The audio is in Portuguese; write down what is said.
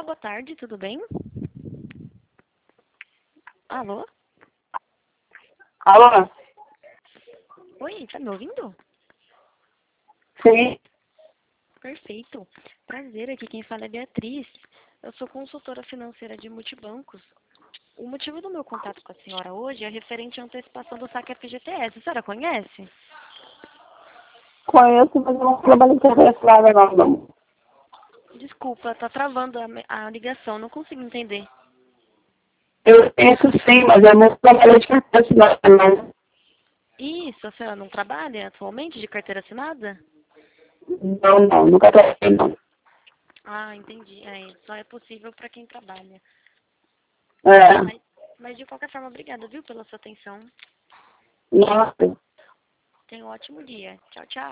boa tarde, tudo bem? Alô? Alô? Oi, tá me ouvindo? Sim. Perfeito. Prazer, aqui quem fala é Beatriz. Eu sou consultora financeira de multibancos. O motivo do meu contato com a senhora hoje é referente à antecipação do saque FGTS. A senhora conhece? Conheço, mas eu não trabalho em interesse nada não. Desculpa, tá travando a ligação, não consigo entender. Eu penso sim, mas eu não trabalho de interesse nada não. Isso, a senhora não trabalha atualmente de carteira assinada? Não, nunca trabalhei não. Ah, entendi. Só é possível para quem trabalha. É, Mas de qualquer forma, obrigada, viu, pela sua atenção. nossa. Tenha um ótimo dia. Tchau, tchau.